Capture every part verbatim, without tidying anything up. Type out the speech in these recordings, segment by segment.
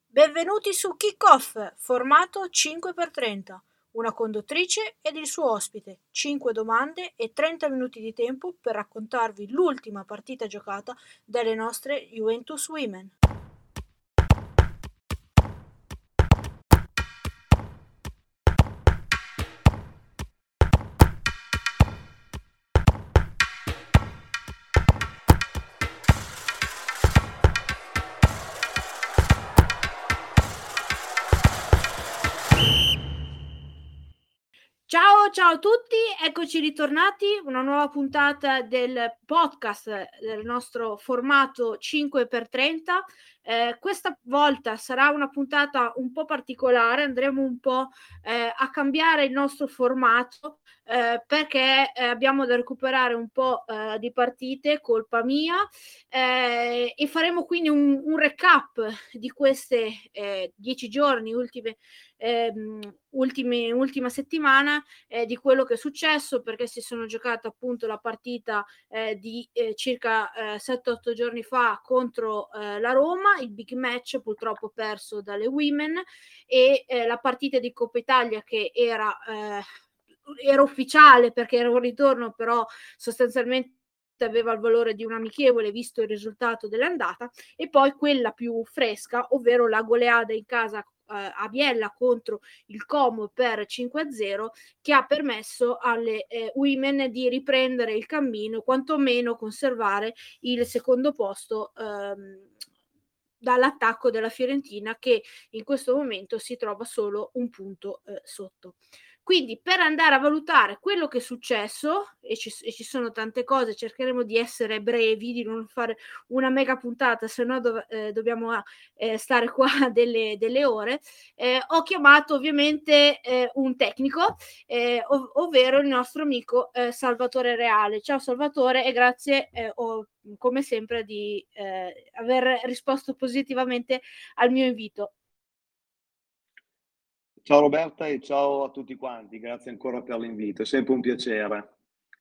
Benvenuti su Kick-Off, formato cinque per trenta. Una conduttrice ed il suo ospite, cinque domande e trenta minuti di tempo per raccontarvi l'ultima partita giocata dalle nostre Juventus Women. Ciao, ciao a tutti, eccoci ritornati, una nuova puntata del podcast del nostro formato cinque per trenta. Eh, questa volta sarà una puntata un po' particolare, andremo un po' eh, a cambiare il nostro formato eh, perché eh, abbiamo da recuperare un po' eh, di partite, colpa mia, eh, e faremo quindi un, un recap di queste eh, dieci giorni, ultime Ehm, ultime, ultima settimana eh, di quello che è successo, perché si sono giocate appunto la partita eh, di eh, circa eh, sette otto giorni fa contro eh, la Roma, il big match purtroppo perso dalle Women, e eh, la partita di Coppa Italia che era, eh, era ufficiale perché era un ritorno, però sostanzialmente aveva il valore di un amichevole visto il risultato dell'andata, e poi quella più fresca, ovvero la goleada in casa a Biella contro il Como per cinque a zero, che ha permesso alle eh, Women di riprendere il cammino, quantomeno conservare il secondo posto ehm, dall'attacco della Fiorentina, che in questo momento si trova solo un punto eh, sotto. Quindi per andare a valutare quello che è successo, e ci, e ci sono tante cose, cercheremo di essere brevi, di non fare una mega puntata, se no dov- eh, dobbiamo eh, stare qua delle, delle ore. Eh, ho chiamato ovviamente eh, un tecnico, eh, ov- ovvero il nostro amico eh, Salvatore Reale. Ciao Salvatore, e grazie eh, oh, come sempre di eh, aver risposto positivamente al mio invito. Ciao Roberta e ciao a tutti quanti, grazie ancora per l'invito, è sempre un piacere.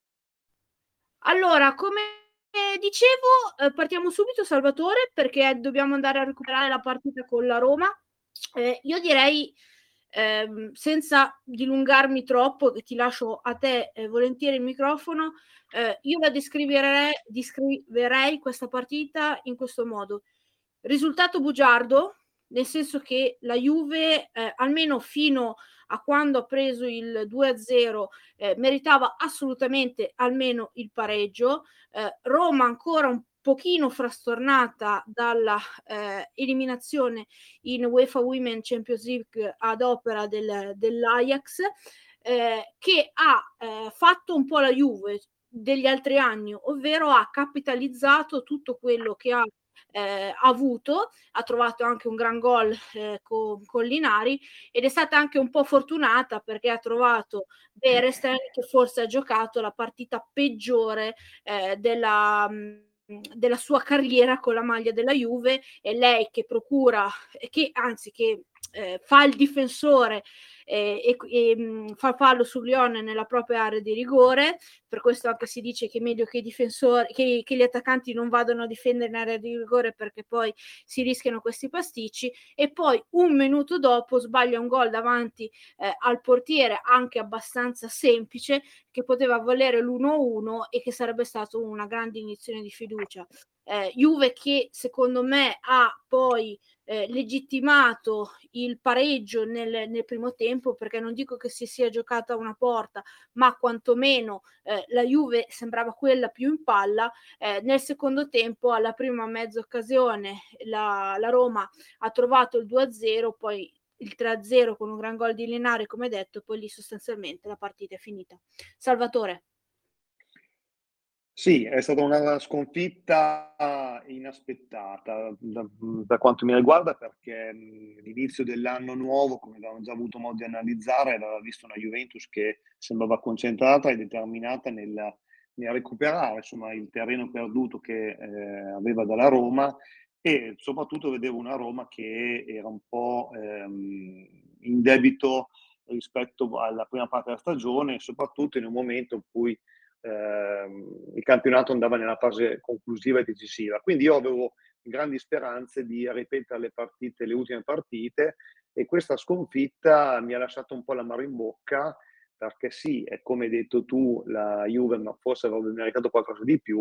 Allora, come dicevo, eh, partiamo subito, Salvatore, perché dobbiamo andare a recuperare la partita con la Roma. Eh, io direi, ehm, senza dilungarmi troppo, che ti lascio a te eh, volentieri il microfono, eh, io la descriverei, descriverei questa partita in questo modo. Risultato bugiardo, nel senso che la Juve, eh, almeno fino a quando ha preso il due a zero, eh, meritava assolutamente almeno il pareggio. Eh, Roma ancora un pochino frastornata dalla eh, eliminazione in UEFA Women Champions League ad opera del, dell'Ajax, eh, che ha eh, fatto un po' la Juve degli altri anni, ovvero ha capitalizzato tutto quello che ha eh, avuto, ha trovato anche un gran gol eh, con, con Linari, ed è stata anche un po' fortunata perché ha trovato Beresten, che forse ha giocato la partita peggiore eh, della, della sua carriera con la maglia della Juve. E lei che procura, che anzi che eh, fa il difensore eh, e, e mh, fa fallo su Glione nella propria area di rigore. Per questo anche si dice che è meglio che i difensori, che, che gli attaccanti non vadano a difendere in area di rigore, perché poi si rischiano questi pasticci. E poi un minuto dopo sbaglia un gol davanti eh, al portiere, anche abbastanza semplice, che poteva valere l'uno a uno e che sarebbe stato una grande iniezione di fiducia. Eh, Juve che secondo me ha poi eh, legittimato il pareggio nel, nel primo tempo, perché non dico che si sia giocata una porta, ma quantomeno eh, la Juve sembrava quella più in palla. Eh, nel secondo tempo, alla prima mezza occasione, la, la Roma ha trovato il due a zero, poi il tre a zero con un gran gol di Linari, come detto, poi lì sostanzialmente la partita è finita. Salvatore. Sì, è stata una sconfitta inaspettata da, da quanto mi riguarda, perché mh, l'inizio dell'anno nuovo, come avevamo già avuto modo di analizzare, aveva visto una Juventus che sembrava concentrata e determinata nel, nel recuperare, insomma, il terreno perduto che eh, aveva dalla Roma, e soprattutto vedevo una Roma che era un po' ehm, in debito rispetto alla prima parte della stagione, soprattutto in un momento in cui eh, il campionato andava nella fase conclusiva e decisiva. Quindi io avevo grandi speranze di ripetere le partite, le ultime partite, e questa sconfitta mi ha lasciato un po' l'amaro in bocca, perché sì, è come hai detto tu, la Juve, ma forse avrebbe meritato qualcosa di più,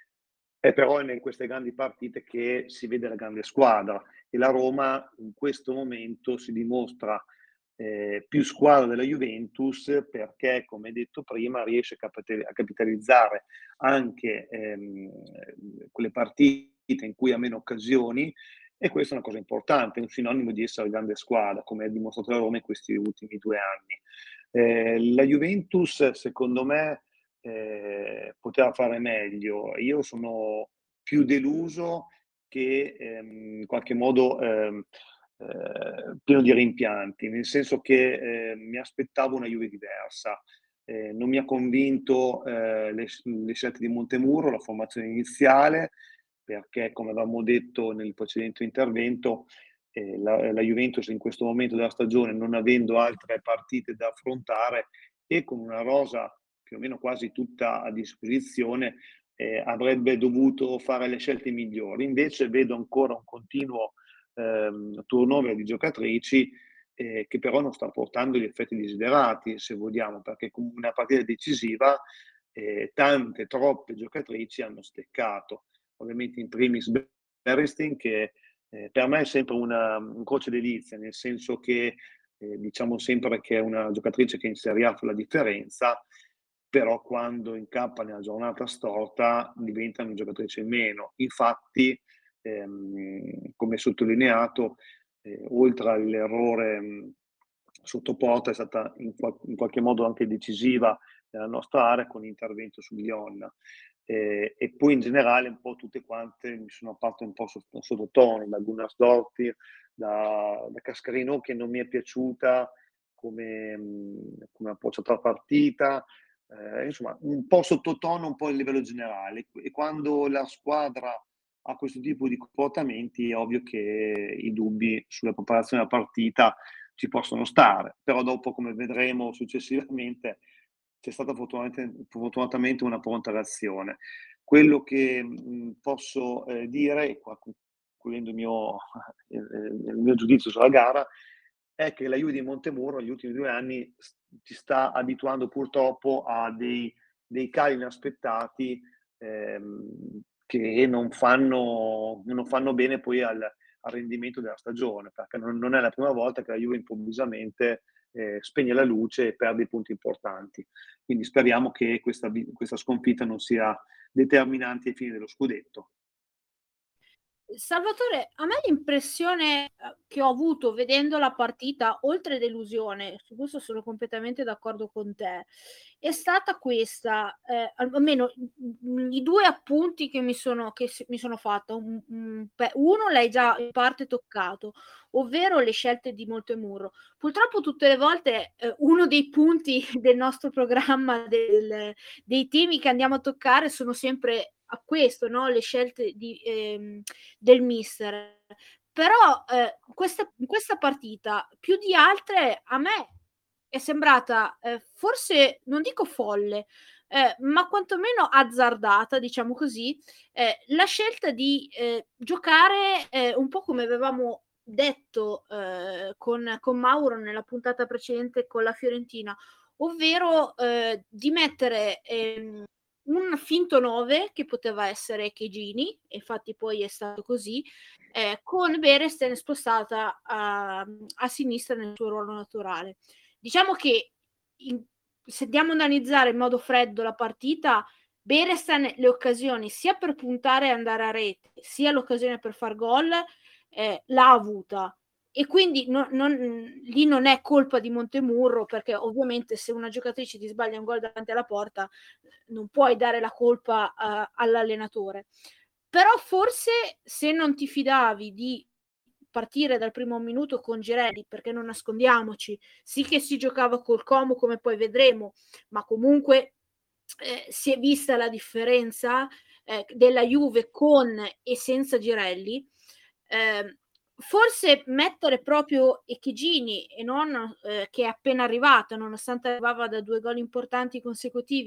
e però è in queste grandi partite che si vede la grande squadra, e la Roma in questo momento si dimostra eh, più squadra della Juventus, perché, come detto prima, riesce a, capit- a capitalizzare anche ehm, quelle partite in cui ha meno occasioni, e questa è una cosa importante, è un sinonimo di essere grande squadra, come ha dimostrato la Roma in questi ultimi due anni. Eh, la Juventus, secondo me, eh, poteva fare meglio. Io sono più deluso che ehm, in qualche modo ehm, eh, pieno di rimpianti, nel senso che eh, mi aspettavo una Juve diversa. Eh, non mi ha convinto eh, le, le scelte di Montemurro, la formazione iniziale, perché, come avevamo detto nel precedente intervento, eh, la, la Juventus in questo momento della stagione, non avendo altre partite da affrontare e con una rosa più o meno quasi tutta a disposizione, eh, avrebbe dovuto fare le scelte migliori. Invece vedo ancora un continuo ehm, turnover di giocatrici, eh, che però non sta portando gli effetti desiderati, se vogliamo, perché con una partita decisiva eh, tante, troppe giocatrici hanno steccato. Ovviamente in primis Beristin, che eh, per me è sempre una, un croce delizia, nel senso che eh, diciamo sempre che è una giocatrice che in Serie A fa la differenza, però quando incappa nella giornata storta diventa una giocatrice in meno. Infatti, ehm, come sottolineato, eh, oltre all'errore mh, sotto porta, è stata in, qual- in qualche modo anche decisiva nella nostra area con l'intervento su Lyon. Eh, e poi in generale un po' tutte quante mi sono apparse un po' sotto, sottotono, da Gunnarsdottir, da, da Cascarino, che non mi è piaciuta come, mh, come ha approcciato la partita, eh, insomma un po' sottotono, un po' a livello generale, e quando la squadra ha questo tipo di comportamenti è ovvio che i dubbi sulla preparazione della partita ci possono stare, però dopo, come vedremo successivamente, c'è stata fortunatamente, fortunatamente una pronta reazione. Quello che mh, posso eh, dire, e qua concludendo il mio, eh, il mio giudizio sulla gara, è che la Juve di Montemurro negli ultimi due anni ci sta abituando purtroppo a dei, dei cali inaspettati ehm, che non fanno, non fanno bene poi al, al rendimento della stagione, perché non, non è la prima volta che la Juve improvvisamente eh, spegne la luce e perde i punti importanti. Quindi speriamo che questa, questa sconfitta non sia determinante ai fini dello scudetto. Salvatore, a me l'impressione che ho avuto vedendo la partita, oltre delusione, su questo sono completamente d'accordo con te, è stata questa, eh, almeno i due appunti che mi sono, che mi sono fatta. Un, un, uno l'hai già in parte toccato, ovvero le scelte di Montemurro. Purtroppo tutte le volte eh, uno dei punti del nostro programma, del, dei temi che andiamo a toccare, sono sempre a questo, no? Le scelte di, ehm, del mister. Però eh, questa, questa partita, più di altre, a me è sembrata eh, forse, non dico folle, eh, ma quantomeno azzardata, diciamo così, eh, la scelta di eh, giocare eh, un po' come avevamo detto eh, con, con Mauro nella puntata precedente con la Fiorentina, ovvero eh, di mettere ehm, un finto nove che poteva essere Chegini, infatti poi è stato così, eh, con Beresten spostata a, a sinistra nel suo ruolo naturale. Diciamo che in, se andiamo ad analizzare in modo freddo la partita, Beresten le occasioni sia per puntare e andare a rete, sia l'occasione per far gol eh, l'ha avuta. E quindi non, non, lì non è colpa di Montemurro, perché ovviamente se una giocatrice ti sbaglia un gol davanti alla porta non puoi dare la colpa uh, all'allenatore. Però forse se non ti fidavi di partire dal primo minuto con Girelli, perché non nascondiamoci, sì che si giocava col Como come poi vedremo, ma comunque eh, si è vista la differenza eh, della Juve con e senza Girelli. Eh, forse mettere proprio Echegini e non eh, che è appena arrivata, nonostante arrivava da due gol importanti consecutivi,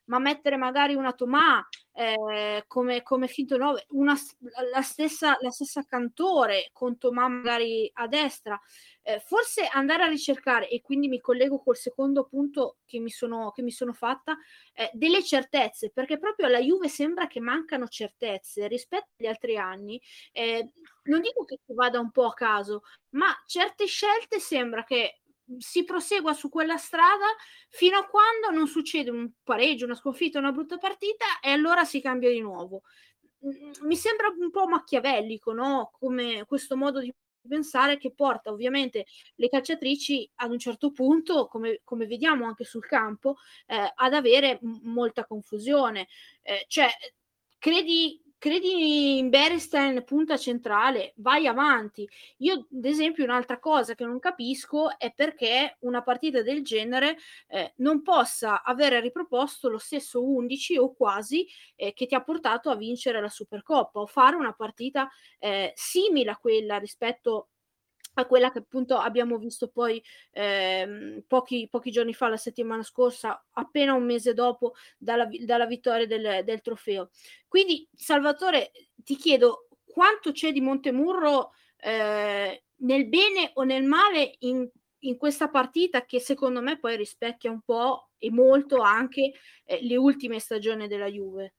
ma mettere magari una Thomas eh, come, come finto nove, una, la, stessa, la stessa Cantore con Thomas magari a destra, eh, forse andare a ricercare, e quindi mi collego col secondo punto che mi sono, che mi sono fatta, eh, delle certezze, perché proprio alla Juve sembra che mancano certezze rispetto agli altri anni. Eh, non dico che si vada un po' a caso, ma certe scelte sembra che si prosegua su quella strada fino a quando non succede un pareggio, una sconfitta, una brutta partita, e allora si cambia di nuovo. Mi sembra un po' machiavellico, no? Come questo modo di pensare, che porta ovviamente le calciatrici ad un certo punto, come, come vediamo anche sul campo, eh, ad avere m- molta confusione. Eh, cioè, credi, credi in Berestein punta centrale, vai avanti. Io, ad esempio, un'altra cosa che non capisco è perché una partita del genere eh, non possa avere riproposto lo stesso undici o quasi eh, che ti ha portato a vincere la Supercoppa, o fare una partita eh, simile a quella rispetto a quella che appunto abbiamo visto poi ehm, pochi, pochi giorni fa, la settimana scorsa, appena un mese dopo dalla, dalla vittoria del, del trofeo. Quindi, Salvatore, ti chiedo quanto c'è di Montemurro eh, nel bene o nel male in, in questa partita, che secondo me poi rispecchia un po' e molto anche eh, le ultime stagioni della Juve.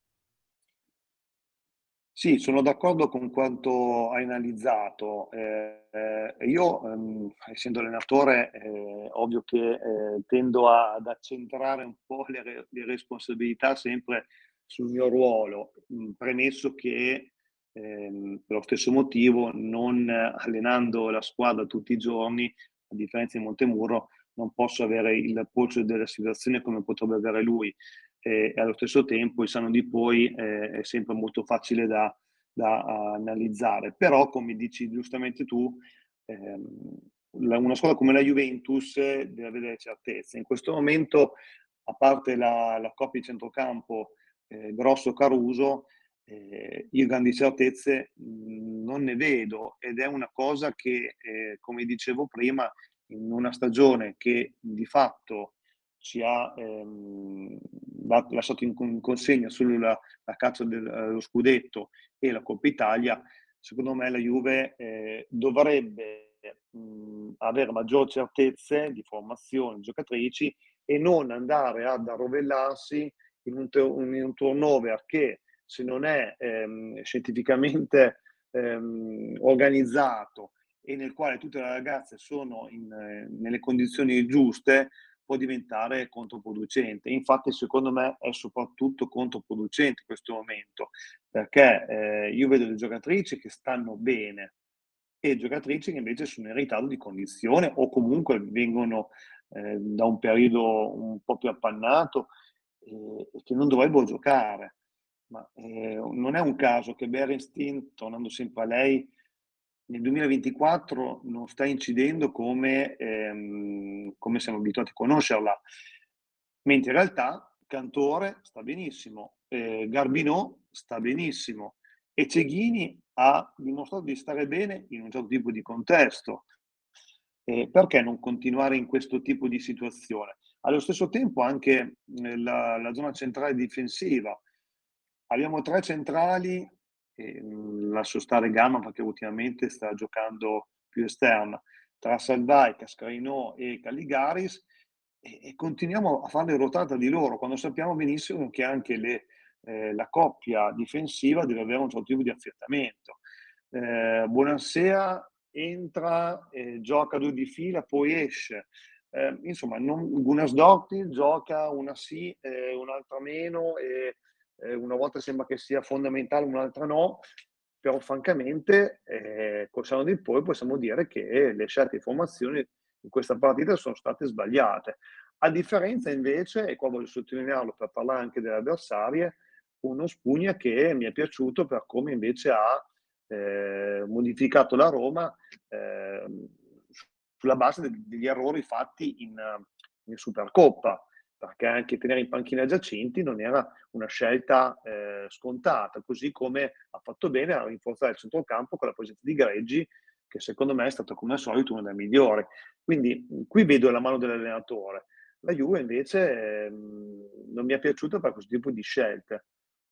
Sì, sono d'accordo con quanto hai analizzato. Eh, eh, io, ehm, essendo allenatore, eh, ovvio che eh, tendo a- ad accentrare un po' le, re- le responsabilità sempre sul mio ruolo, mh, premesso che ehm, per lo stesso motivo, non eh, allenando la squadra tutti i giorni, a differenza di Montemurro, non posso avere il polso della situazione come potrebbe avere lui, e allo stesso tempo il sano di poi eh, è sempre molto facile da, da analizzare. Però, come dici giustamente tu, ehm, la- una squadra come la Juventus eh, deve avere certezze. In questo momento, a parte la, la coppia di centrocampo eh, Grosso-Caruso, eh, io grandi certezze mh, non ne vedo, ed è una cosa che, eh, come dicevo prima, in una stagione che di fatto ci ha ehm, lasciato in, in consegna solo la, la caccia dello scudetto e la Coppa Italia, secondo me la Juve eh, dovrebbe mh, avere maggiori certezze di formazione di giocatrici e non andare ad arrovellarsi in un, in un turnover che, se non è ehm, scientificamente ehm, organizzato e nel quale tutte le ragazze sono in, eh, nelle condizioni giuste, può diventare controproducente. Infatti, secondo me, è soprattutto controproducente in questo momento, perché eh, io vedo le giocatrici che stanno bene e giocatrici che invece sono in ritardo di condizione o comunque vengono eh, da un periodo un po' più appannato e, e che non dovrebbero giocare. Ma eh, non è un caso che Berenstein, tornando sempre a lei, nel duemilaventiquattro non sta incidendo come, ehm, come siamo abituati a conoscerla, mentre in realtà Cantore sta benissimo, eh, Garbinò sta benissimo e Ceghini ha dimostrato di stare bene in un certo tipo di contesto. Eh, perché non continuare in questo tipo di situazione? Allo stesso tempo anche eh, la, la zona centrale difensiva. Abbiamo tre centrali, e, mh, lascio stare Gamma perché ultimamente sta giocando più esterna, tra Salvai, Cascarino e Caligaris, e, e continuiamo a farle ruotare tra di loro, quando sappiamo benissimo che anche le, eh, la coppia difensiva deve avere un certo tipo di affiatamento. Eh, Buonasera entra, eh, gioca due di fila, poi esce. Eh, insomma, non, Gunnarsdottir gioca una sì, eh, un'altra meno, e eh, una volta sembra che sia fondamentale, un'altra no, però francamente eh, col senno di poi possiamo dire che le scelte di formazione in questa partita sono state sbagliate. A differenza invece, e qua voglio sottolinearlo per parlare anche delle avversarie, uno Spugna che mi è piaciuto per come invece ha eh, modificato la Roma eh, sulla base degli errori fatti in, in Supercoppa, perché anche tenere in panchina Giacinti non era una scelta eh, scontata, così come ha fatto bene a rinforzare il centrocampo con la presenza di Greggi, che secondo me è stato come al solito una delle migliori. Quindi qui vedo la mano dell'allenatore. La Juve invece mh, non mi è piaciuta per questo tipo di scelte.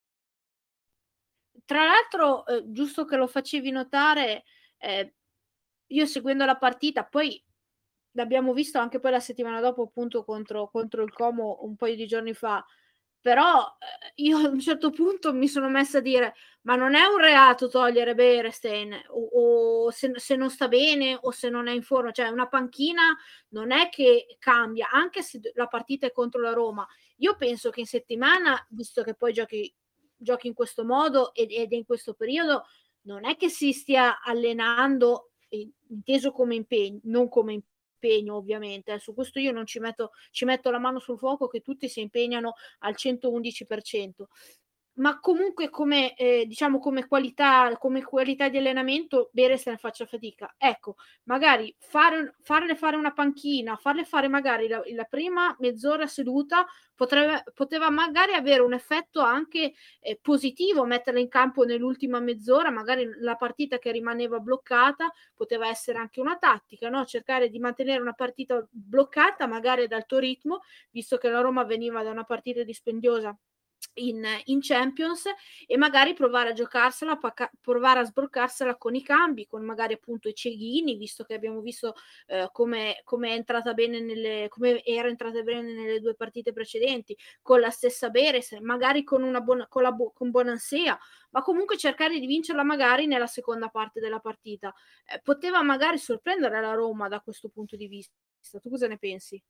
Tra l'altro, eh, giusto che lo facevi notare, eh, io seguendo la partita, poi l'abbiamo visto anche poi la settimana dopo appunto contro, contro il Como un paio di giorni fa, però eh, io a un certo punto mi sono messa a dire ma non è un reato togliere Berestein o, o se, se non sta bene o se non è in forma, cioè una panchina non è che cambia, anche se la partita è contro la Roma. Io penso che in settimana, visto che poi giochi, giochi in questo modo ed, ed è in questo periodo, non è che si stia allenando inteso come impegno, non come impegno ovviamente, eh. Su questo io non ci metto, ci metto la mano sul fuoco che tutti si impegnano al centoundici per cento, ma comunque come eh, diciamo come qualità, come qualità di allenamento Berestein faccia fatica, ecco, magari fare, farle fare una panchina, farle fare magari la, la prima mezz'ora seduta potrebbe, poteva magari avere un effetto anche eh, positivo, metterla in campo nell'ultima mezz'ora, magari la partita che rimaneva bloccata poteva essere anche una tattica, no? Cercare di mantenere una partita bloccata magari ad alto ritmo, visto che la Roma veniva da una partita dispendiosa In, in Champions, e magari provare a giocarsela, provare a sbroccarsela con i cambi, con magari appunto i Ceghini, visto che abbiamo visto eh, come, come è entrata bene nelle, come era entrata bene nelle due partite precedenti, con la stessa Beres, magari con una buona, con, la, con Bonansea, ma comunque cercare di vincerla magari nella seconda parte della partita. Eh, poteva magari sorprendere la Roma da questo punto di vista. Tu cosa ne pensi?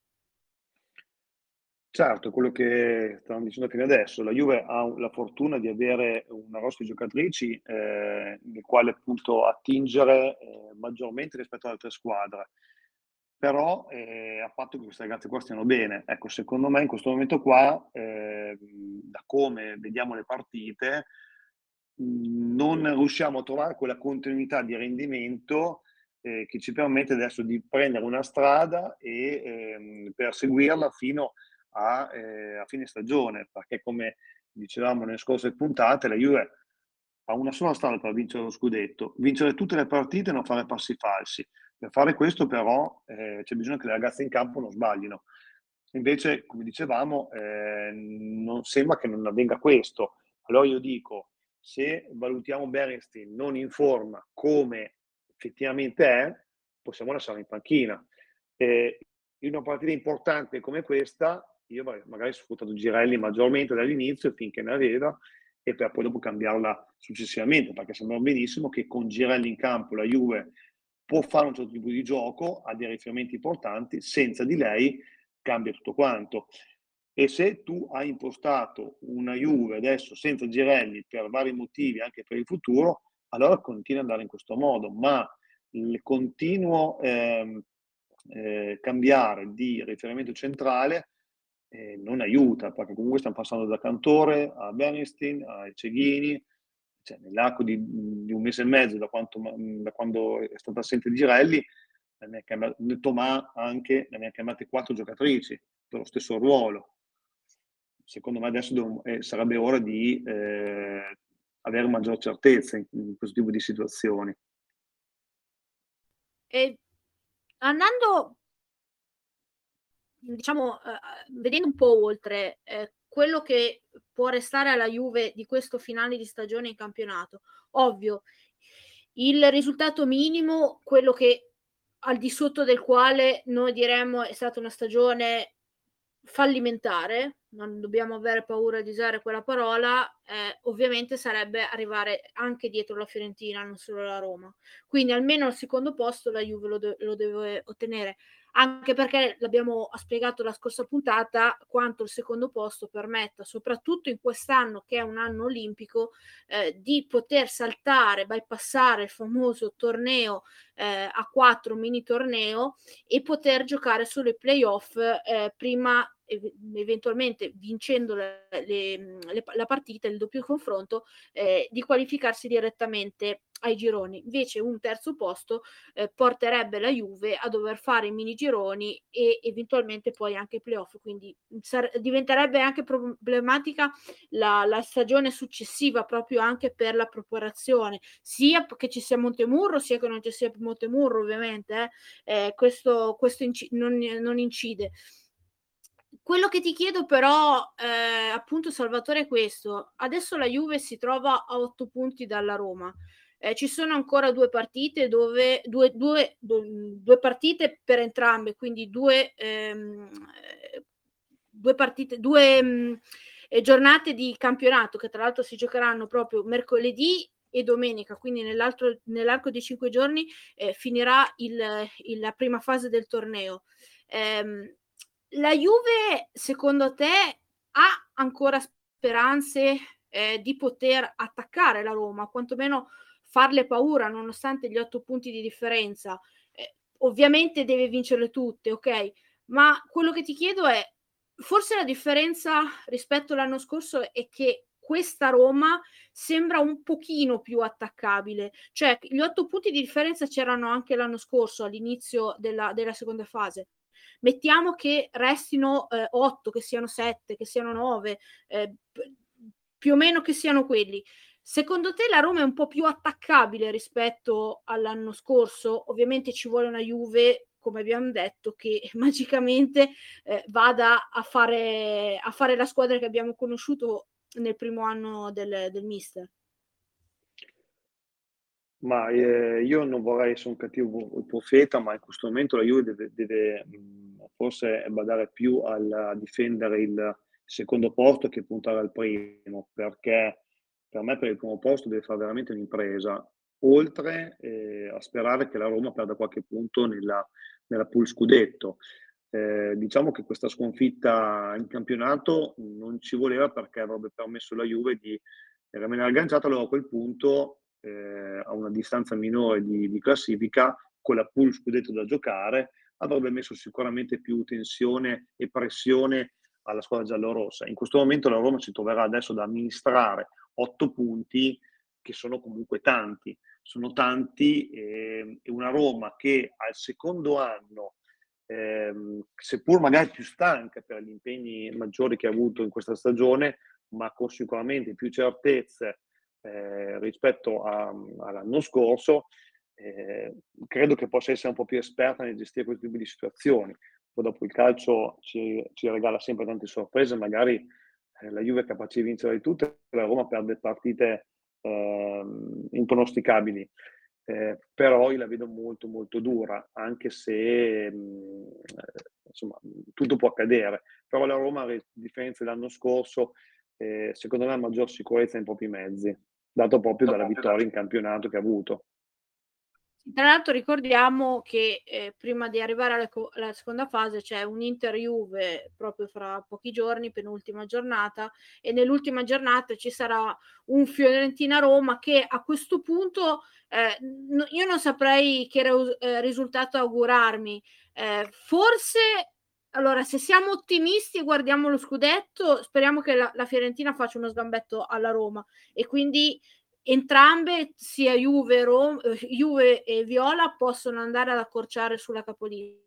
Certo, quello che stavamo dicendo fino adesso, la Juve ha la fortuna di avere una roster di giocatrici eh, nel quale appunto attingere eh, maggiormente rispetto ad altre squadre, però eh, ha fatto che queste ragazze qua stiano bene. Ecco, secondo me in questo momento qua, eh, da come vediamo le partite, mh, non riusciamo a trovare quella continuità di rendimento eh, che ci permette adesso di prendere una strada e ehm, perseguirla fino a, eh, a fine stagione, perché come dicevamo nelle scorse puntate, la Juve ha una sola strada per vincere lo scudetto: vincere tutte le partite e non fare passi falsi. Per fare questo però eh, c'è bisogno che le ragazze in campo non sbaglino. Invece, come dicevamo, eh, non sembra che non avvenga questo. Allora io dico, se valutiamo Berestein non in forma come effettivamente è, possiamo lasciarlo in panchina. Eh, in una partita importante come questa, io magari ho sfruttato Girelli maggiormente dall'inizio finché ne aveva, e per poi dopo cambiarla successivamente, perché sappiamo benissimo che con Girelli in campo la Juve può fare un certo tipo di gioco, ha dei riferimenti importanti, senza di lei cambia tutto quanto. E se tu hai impostato una Juve adesso senza Girelli per vari motivi, anche per il futuro, allora continua ad andare in questo modo, ma il continuo ehm, eh, cambiare di riferimento centrale eh, non aiuta, perché comunque stiamo passando da Cantore a Bernstein, a Ceghini, cioè nell'arco di, di un mese e mezzo da, quanto, da quando è stata assente Girelli, ne chiamato, Tomà anche, ne abbiamo chiamate quattro giocatrici per lo stesso ruolo. Secondo me adesso devo, eh, sarebbe ora di eh, avere maggior certezza in, in questo tipo di situazioni. E andando, diciamo, eh, vedendo un po' oltre eh, quello che può restare alla Juve di questo finale di stagione in campionato, ovvio, il risultato minimo, quello che al di sotto del quale noi diremmo è stata una stagione fallimentare, non dobbiamo avere paura di usare quella parola, eh, ovviamente sarebbe arrivare anche dietro la Fiorentina, non solo la Roma. Quindi almeno al secondo posto la Juve lo, de- lo deve ottenere, anche perché l'abbiamo spiegato la scorsa puntata quanto il secondo posto permetta, soprattutto in quest'anno che è un anno olimpico, eh, di poter saltare, bypassare il famoso torneo eh, a quattro, mini torneo, e poter giocare solo i playoff eh, prima, eventualmente vincendo le, le, le, la partita, il doppio confronto, eh, di qualificarsi direttamente ai gironi. Invece un terzo posto eh, porterebbe la Juve a dover fare i mini gironi e eventualmente poi anche i playoff, quindi sar- diventerebbe anche problematica la, la stagione successiva, proprio anche per la preparazione, sia che ci sia Montemurro sia che non ci sia Montemurro, ovviamente eh. Eh, questo, questo inc- non, non incide. quello che ti chiedo però, eh, appunto Salvatore, è questo. Adesso la Juve si trova a otto punti dalla Roma. Eh, ci sono ancora due partite dove due, due, due, due partite per entrambe, quindi due, ehm, due partite, due mh, giornate di campionato che tra l'altro si giocheranno proprio mercoledì e domenica, quindi nell'arco di cinque giorni eh, finirà il, il, la prima fase del torneo. Eh, la Juve, secondo te, ha ancora speranze eh, di poter attaccare la Roma, quantomeno farle paura nonostante gli otto punti di differenza? Eh, ovviamente deve vincerle tutte, ok? Ma quello che ti chiedo è, forse la differenza rispetto all'anno scorso è che questa Roma sembra un pochino più attaccabile, cioè gli otto punti di differenza c'erano anche l'anno scorso all'inizio della, della seconda fase. Mettiamo che restino eh, otto, che siano sette, che siano nove, eh, più o meno che siano quelli. Secondo te la Roma è un po' più attaccabile rispetto all'anno scorso? Ovviamente ci vuole una Juve, come abbiamo detto, che magicamente eh, vada a fare, a fare la squadra che abbiamo conosciuto nel primo anno del, del mister. Ma eh, io non vorrei essere un cattivo profeta, ma in questo momento la Juve deve, deve mh, forse badare più al, a difendere il secondo posto che puntare al primo, perché per me per il primo posto deve fare veramente un'impresa, oltre eh, a sperare che la Roma perda qualche punto nella, nella pool scudetto. Eh, diciamo che questa sconfitta in campionato non ci voleva, perché avrebbe permesso alla Juve di rimanere agganciata, allora a quel punto eh, a una distanza minore di, di classifica, con la pool scudetto da giocare, avrebbe messo sicuramente più tensione e pressione alla squadra giallorossa. In questo momento la Roma si troverà adesso ad amministrare otto punti, che sono comunque tanti, sono tanti, eh, e una Roma che al secondo anno, ehm, seppur magari più stanca per gli impegni maggiori che ha avuto in questa stagione, ma con sicuramente più certezze eh, rispetto a, all'anno scorso, eh, credo che possa essere un po' più esperta nel gestire questo tipo di situazioni. Poi dopo il calcio ci, ci regala sempre tante sorprese, magari eh, la Juve è capace di vincere di tutte, la Roma perde partite eh, impronosticabili. Eh, però io la vedo molto molto dura, anche se mh, insomma tutto può accadere. Però la Roma, a differenza dell'anno scorso, eh, secondo me ha maggior sicurezza nei propri mezzi, dato proprio dalla vittoria in campionato che ha avuto. Tra l'altro ricordiamo che eh, prima di arrivare alla, co- alla seconda fase c'è un Inter-Juve proprio fra pochi giorni, penultima giornata, e nell'ultima giornata ci sarà un Fiorentina-Roma che a questo punto eh, n- io non saprei che re- eh, risultato augurarmi. Eh, forse, allora, se siamo ottimisti e guardiamo lo scudetto, speriamo che la, la Fiorentina faccia uno sgambetto alla Roma e quindi entrambe, sia Juve, Rom- Juve e Viola, possono andare ad accorciare sulla capolista.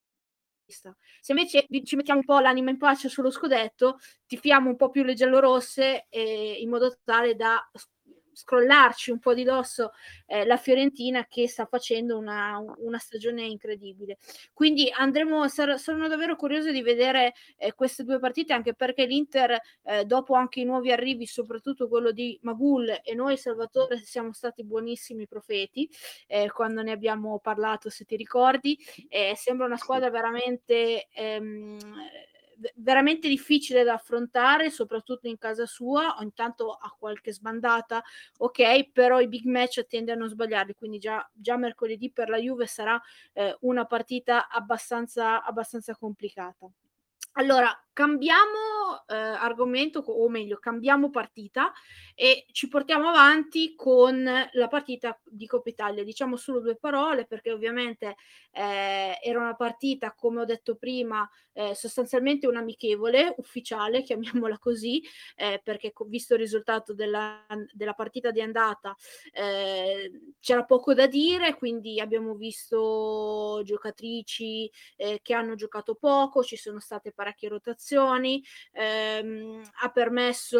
Se invece ci mettiamo un po' l'anima in pace sullo scudetto, tifiamo un po' più le giallorosse eh, in modo tale da scrollarci un po' di dosso eh, la Fiorentina, che sta facendo una, una stagione incredibile. Quindi andremo, sar- sono davvero curioso di vedere eh, queste due partite, anche perché l'Inter eh, dopo anche i nuovi arrivi, soprattutto quello di Magul, e noi Salvatore siamo stati buonissimi profeti eh, quando ne abbiamo parlato, se ti ricordi, eh, sembra una squadra veramente ehm, veramente difficile da affrontare, soprattutto in casa sua. Ogni tanto ha qualche sbandata, ok, però i big match tende a non sbagliarli, quindi già, già mercoledì per la Juve sarà eh, una partita abbastanza, abbastanza complicata. Allora, cambiamo eh, argomento, o meglio, cambiamo partita e ci portiamo avanti con la partita di Coppa Italia. Diciamo solo due parole, perché ovviamente eh, era una partita, come ho detto prima, eh, sostanzialmente un amichevole ufficiale, chiamiamola così, eh, perché visto il risultato della, della partita di andata eh, c'era poco da dire, quindi abbiamo visto giocatrici eh, che hanno giocato poco, ci sono state parecchie rotazioni, ehm, ha permesso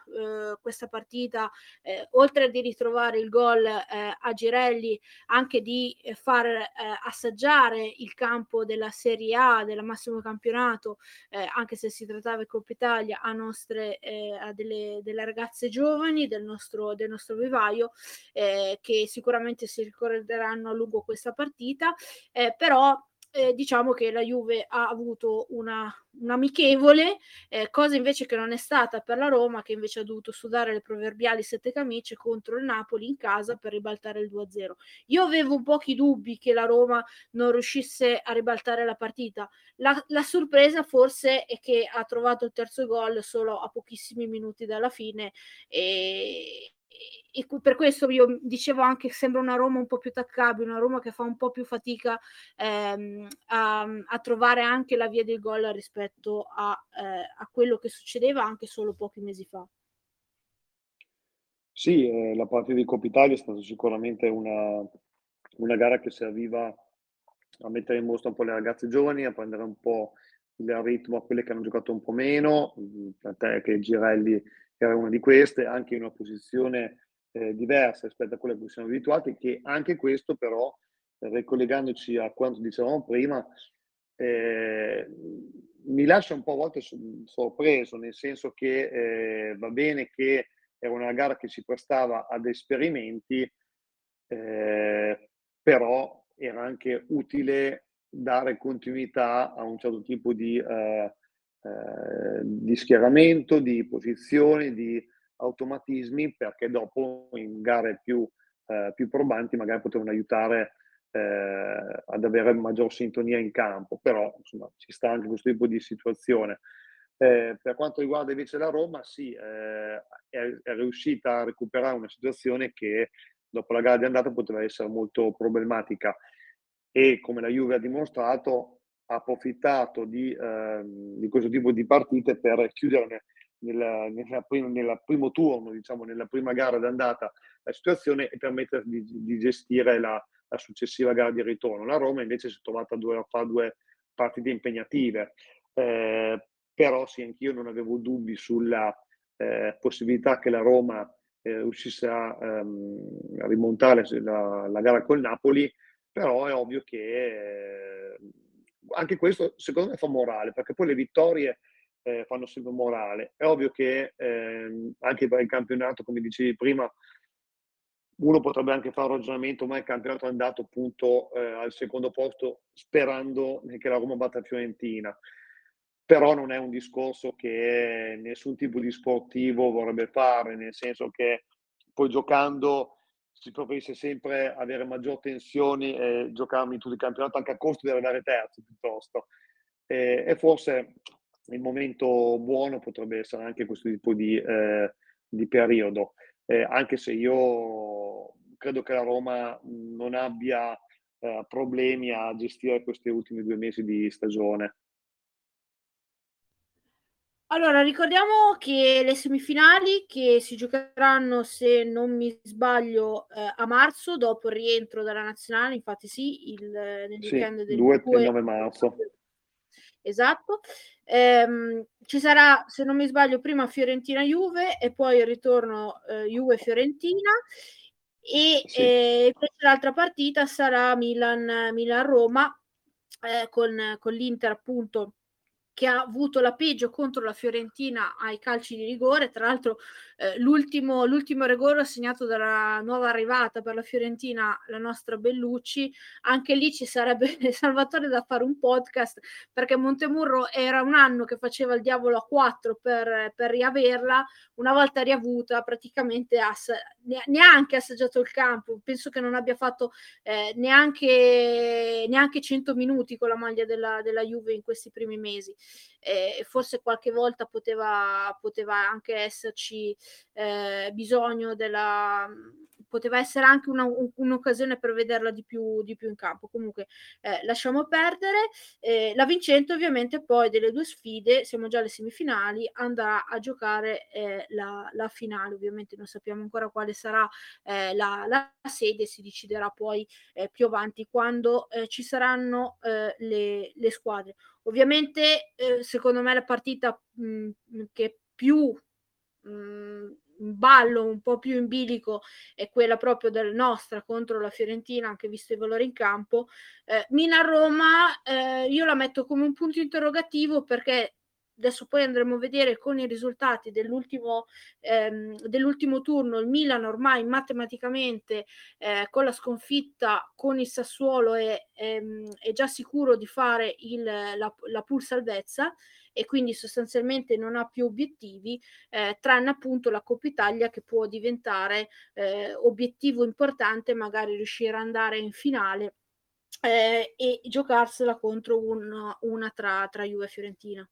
eh, questa partita, eh, oltre di ritrovare il gol eh, a Girelli, anche di eh, far eh, assaggiare il campo della Serie A, del massimo campionato, eh, anche se si trattava di Coppa Italia, a nostre eh, a delle, delle ragazze giovani del nostro, del nostro vivaio, eh, che sicuramente si ricorderanno a lungo questa partita, eh, però eh, diciamo che la Juve ha avuto una, un amichevole, eh, cosa invece che non è stata per la Roma, che invece ha dovuto sudare le proverbiali sette camicie contro il Napoli in casa per ribaltare il due a zero. Io avevo pochi dubbi che la Roma non riuscisse a ribaltare la partita. La, la sorpresa forse è che ha trovato il terzo gol solo a pochissimi minuti dalla fine, e, e per questo io dicevo anche che sembra una Roma un po' più attaccabile, una Roma che fa un po' più fatica ehm, a, a trovare anche la via del gol rispetto a, eh, a quello che succedeva anche solo pochi mesi fa. Sì, eh, la partita di Coppa Italia è stata sicuramente una, una gara che serviva a mettere in mostra un po' le ragazze giovani, a prendere un po' il ritmo a quelle che hanno giocato un po' meno, tant'è che Girelli era una di queste, anche in una posizione eh, diversa rispetto a quella a cui siamo abituati, che anche questo però, eh, ricollegandoci a quanto dicevamo prima, eh, mi lascia un po' a volte sorpreso, nel senso che eh, va bene che era una gara che si prestava ad esperimenti, eh, però era anche utile dare continuità a un certo tipo di, eh, eh, di schieramento, di posizioni, di automatismi, perché dopo in gare più, eh, più probanti magari potevano aiutare eh, ad avere maggior sintonia in campo, però insomma ci sta anche questo tipo di situazione. Eh, per quanto riguarda invece la Roma, sì, eh, è, è riuscita a recuperare una situazione che dopo la gara di andata poteva essere molto problematica e, come la Juve ha dimostrato, ha approfittato di, eh, di questo tipo di partite per chiudere nel, nella prim- nella primo turno, diciamo, nella prima gara d'andata la situazione e permettere di, di gestire la, la successiva gara di ritorno. La Roma invece si è trovata a, due, a fare due partite impegnative. Eh, però sì, anch'io non avevo dubbi sulla eh, possibilità che la Roma eh, riuscisse a, um, a rimontare la, la gara col Napoli, però è ovvio che eh, anche questo secondo me fa morale, perché poi le vittorie eh, fanno sempre morale. È ovvio che eh, anche per il campionato, come dicevi prima, uno potrebbe anche fare un ragionamento, ma il campionato è andato appunto eh, al secondo posto sperando che la Roma batta Fiorentina. Però non è un discorso che nessun tipo di sportivo vorrebbe fare, nel senso che poi giocando si preferisce sempre avere maggior tensioni e giocarmi tutto il campionato anche a costo di arrivare terzo piuttosto. E, e forse il momento buono potrebbe essere anche questo tipo di, eh, di periodo, eh, anche se io credo che la Roma non abbia eh, problemi a gestire questi ultimi due mesi di stagione. Allora, ricordiamo che le semifinali che si giocheranno, se non mi sbaglio, eh, a marzo, dopo il rientro dalla nazionale, infatti sì, il, nel Sì, weekend del due e due. nove marzo. Esatto. Ehm, ci sarà, se non mi sbaglio, prima Fiorentina-Juve e poi il ritorno eh, Juve-Fiorentina, e Sì. eh, l'altra partita sarà Milan, Milan-Roma, eh, con, con l'Inter appunto che ha avuto la peggio contro la Fiorentina ai calci di rigore. Tra l'altro eh, l'ultimo, l'ultimo rigore assegnato dalla nuova arrivata per la Fiorentina, la nostra Bellucci. Anche lì ci sarebbe Salvatore da fare un podcast, perché Montemurro era un anno che faceva il diavolo a quattro per, per riaverla. Una volta riavuta praticamente ha neanche assaggiato il campo, penso che non abbia fatto eh, neanche, neanche cento minuti con la maglia della, della Juve in questi primi mesi. E forse qualche volta poteva, poteva anche esserci eh, bisogno della, poteva essere anche una, un, un'occasione per vederla di più, di più in campo. Comunque eh, lasciamo perdere. Eh, la vincente ovviamente poi delle due sfide, siamo già alle semifinali, andrà a giocare eh, la, la finale. Ovviamente non sappiamo ancora quale sarà eh, la, la sede, si deciderà poi eh, più avanti quando eh, ci saranno eh, le, le squadre. Ovviamente eh, secondo me la partita mh, che più mh, ballo un po' più in bilico è quella proprio del nostra contro la Fiorentina, anche visto i valori in campo. eh, Milan-Roma eh, io la metto come un punto interrogativo, perché adesso poi andremo a vedere con i risultati dell'ultimo, ehm, dell'ultimo turno. Il Milan ormai matematicamente eh, con la sconfitta con il Sassuolo è, ehm, è già sicuro di fare il, la, la pool salvezza, e quindi sostanzialmente non ha più obiettivi, eh, tranne appunto la Coppa Italia, che può diventare eh, obiettivo importante, magari riuscire ad andare in finale eh, e giocarsela contro un, una tra, tra Juve e Fiorentina.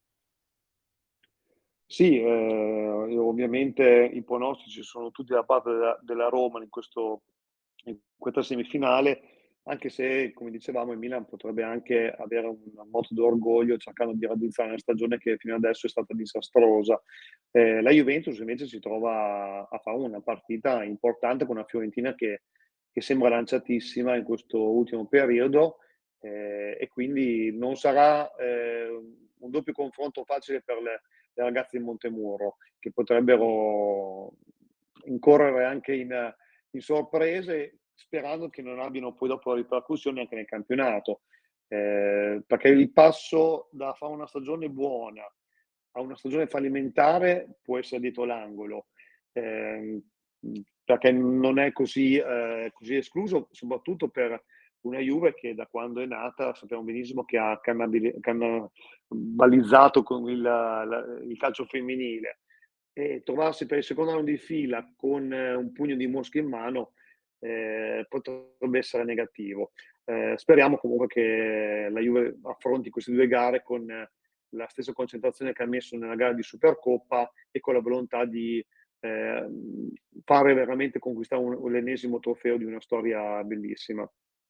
Sì, eh, ovviamente i pronostici sono tutti da parte della, della Roma in, questo, in questa semifinale, anche se, come dicevamo, il Milan potrebbe anche avere un moto d'orgoglio cercando di raddrizzare una stagione che fino adesso è stata disastrosa. Eh, la Juventus invece si trova a fare una partita importante con una Fiorentina che, che sembra lanciatissima in questo ultimo periodo, eh, e quindi non sarà eh, un doppio confronto facile per le le ragazze di Montemurro, che potrebbero incorrere anche in, in sorprese, sperando che non abbiano poi dopo ripercussioni anche nel campionato. Eh, perché il passo da fare una stagione buona a una stagione fallimentare può essere dietro l'angolo, eh, perché non è così, eh, così escluso, soprattutto per una Juve che da quando è nata sappiamo benissimo che ha cannibalizzato con il, la, il calcio femminile, e trovarsi per il secondo anno di fila con eh, un pugno di mosche in mano eh, potrebbe essere negativo. Eh, speriamo comunque che la Juve affronti queste due gare con eh, la stessa concentrazione che ha messo nella gara di Supercoppa e con la volontà di eh, fare veramente conquistare un, l'ennesimo trofeo di una storia bellissima.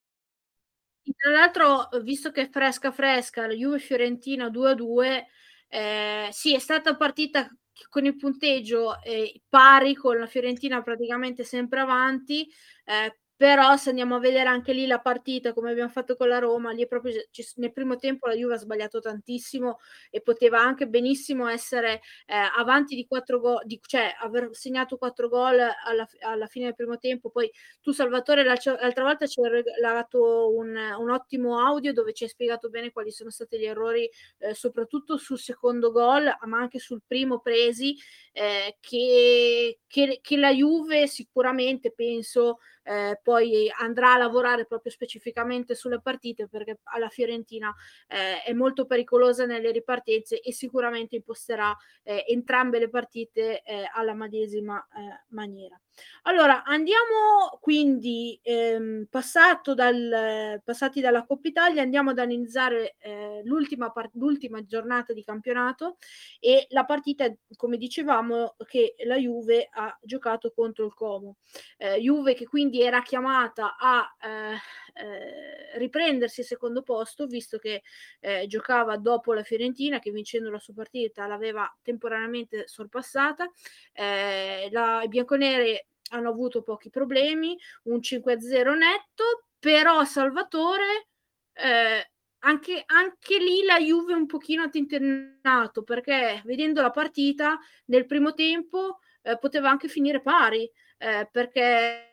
Tra l'altro, visto che è fresca fresca, la Juve Fiorentina due a due, eh, sì, è stata partita con il punteggio eh, pari, con la Fiorentina praticamente sempre avanti, eh, però se andiamo a vedere anche lì la partita come abbiamo fatto con la Roma, lì proprio ci, nel primo tempo la Juve ha sbagliato tantissimo e poteva anche benissimo essere eh, avanti di quattro gol, di, cioè aver segnato quattro gol alla, alla fine del primo tempo. Poi tu, Salvatore, l'altra volta ci hai regalato un, un ottimo audio dove ci hai spiegato bene quali sono stati gli errori, eh, soprattutto sul secondo gol, ma anche sul primo presi, eh, che, che, che la Juve sicuramente, penso, eh, poi andrà a lavorare proprio specificamente sulle partite, perché alla Fiorentina eh, è molto pericolosa nelle ripartenze e sicuramente imposterà eh, entrambe le partite eh, alla medesima eh, maniera. Allora, andiamo quindi ehm, passato dal, passati dalla Coppa Italia, andiamo ad analizzare eh, l'ultima, part- l'ultima giornata di campionato, e la partita, come dicevamo, che la Juve ha giocato contro il Como. Eh, Juve che quindi era chiamata a eh, eh, riprendersi il secondo posto, visto che eh, giocava dopo la Fiorentina, che vincendo la sua partita l'aveva temporaneamente sorpassata. Eh, la, i bianconeri hanno avuto pochi problemi, un cinque a zero netto, però Salvatore eh, anche, anche lì la Juve un pochino ha tintennato, perché vedendo la partita nel primo tempo eh, poteva anche finire pari, eh, perché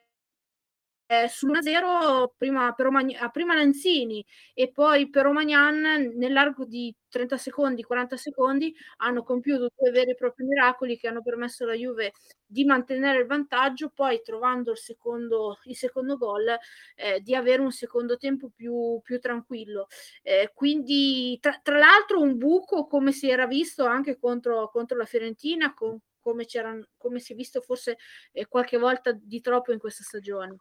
eh, sull'uno a zero prima, per Romagn- prima Lanzini e poi per Romagnan nell'arco di trenta secondi, quaranta secondi hanno compiuto due veri e propri miracoli che hanno permesso alla Juve di mantenere il vantaggio, poi trovando il secondo, il secondo gol eh, di avere un secondo tempo più, più tranquillo. Eh, quindi tra, tra l'altro un buco come si era visto anche contro, contro la Fiorentina, con, come, come si è visto forse eh, qualche volta di troppo in questa stagione.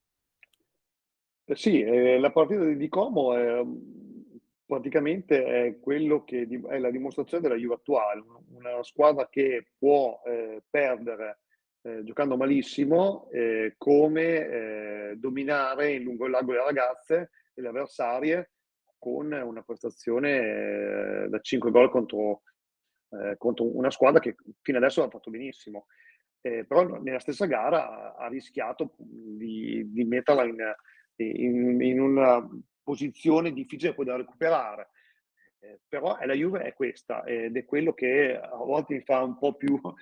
Eh sì, eh, la partita di, di Como è, praticamente è quello che di, è la dimostrazione della Juve attuale, una squadra che può eh, perdere eh, giocando malissimo, eh, come eh, dominare in lungo il lago le ragazze e le avversarie con una prestazione eh, da cinque gol contro, eh, contro una squadra che fino adesso ha fatto benissimo. Eh, però nella stessa gara ha, ha rischiato di, di metterla in in, in una posizione difficile poi da recuperare. Eh, però è la Juve è questa ed è quello che a volte mi fa un po' più,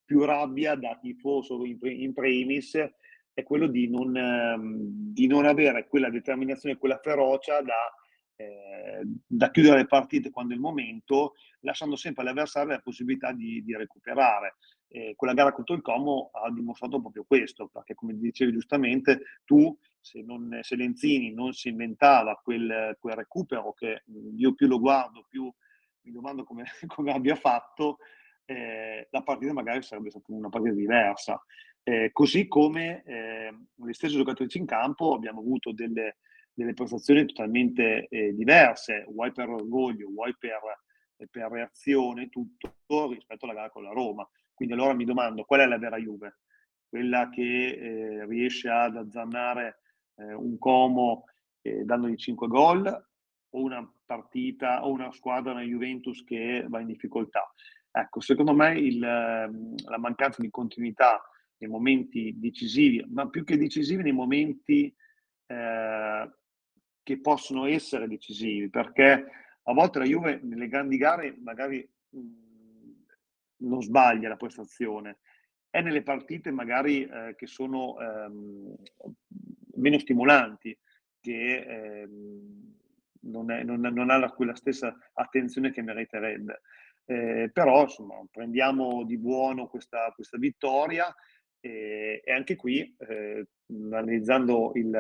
più rabbia da tifoso in, in primis è quello di non, ehm, di non avere quella determinazione, quella ferocia da, eh, da chiudere le partite quando è il momento, lasciando sempre all'avversario la possibilità di, di recuperare. Eh, quella gara contro il Como ha dimostrato proprio questo, perché come dicevi giustamente tu, se, non, se Lenzini non si inventava quel, quel recupero che io più lo guardo, più mi domando come, come abbia fatto, eh, la partita magari sarebbe stata una partita diversa. Eh, così come eh, le stesse giocatrici in campo abbiamo avuto delle, delle prestazioni totalmente eh, diverse, vuoi per orgoglio, vuoi per, per reazione, tutto rispetto alla gara con la Roma. Quindi allora mi domando, qual è la vera Juve? Quella che eh, riesce ad azzannare eh, un Como eh, dandogli cinque gol, o una partita o una squadra, una Juventus che va in difficoltà? Ecco, secondo me il, la mancanza di continuità nei momenti decisivi, ma più che decisivi nei momenti eh, che possono essere decisivi, perché a volte la Juve nelle grandi gare magari mh, non sbaglia la prestazione, è nelle partite magari eh, che sono ehm, meno stimolanti, che ehm, non, è, non, non ha quella stessa attenzione che meriterebbe. Eh, però insomma prendiamo di buono questa, questa vittoria e, e anche qui eh, analizzando il,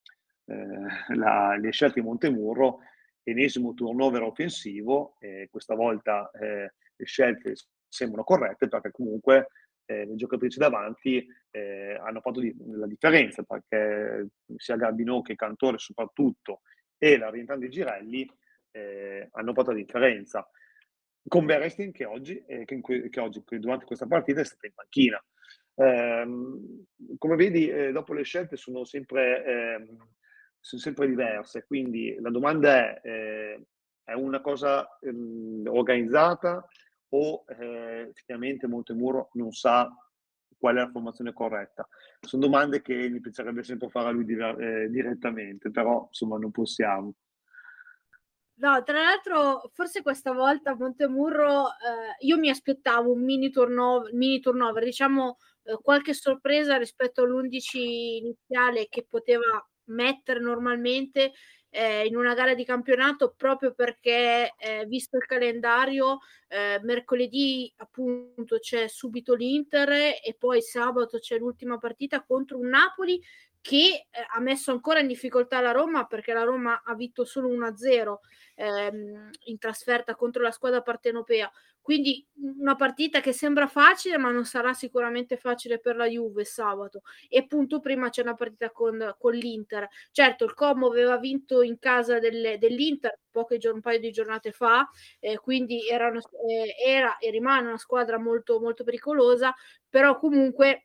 eh, la, le scelte di Montemurro, ennesimo turnover offensivo, eh, questa volta eh, le scelte sembrano corrette perché comunque eh, le giocatrici davanti eh, hanno fatto di, la differenza, perché sia Garbinò che Cantore soprattutto e la rientrante Girelli eh, hanno fatto la differenza, con Berestin che oggi, eh, che, que- che oggi che durante questa partita è stata in panchina. Eh, come vedi, eh, dopo le scelte sono sempre, eh, sono sempre diverse, quindi la domanda è, eh, è una cosa ehm, organizzata o eh, effettivamente Montemurro non sa qual è la formazione corretta? Sono domande che mi piacerebbe sempre fare a lui diver- eh, direttamente, però insomma non possiamo. No, tra l'altro, forse questa volta a Montemurro eh, io mi aspettavo un mini turnover, mini turnover diciamo eh, qualche sorpresa rispetto all'undici iniziale che poteva mettere normalmente eh, in una gara di campionato, proprio perché eh, visto il calendario eh, mercoledì appunto c'è subito l'Inter e poi sabato c'è l'ultima partita contro un Napoli che eh, ha messo ancora in difficoltà la Roma, perché la Roma ha vinto solo uno a zero ehm, in trasferta contro la squadra partenopea. Quindi una partita che sembra facile, ma non sarà sicuramente facile per la Juve sabato. E appunto prima c'è una partita con, con l'Inter. Certo, il Como aveva vinto in casa delle, dell'Inter poche giorni, un paio di giornate fa, eh, quindi era, una, eh, era e rimane una squadra molto, molto pericolosa, però comunque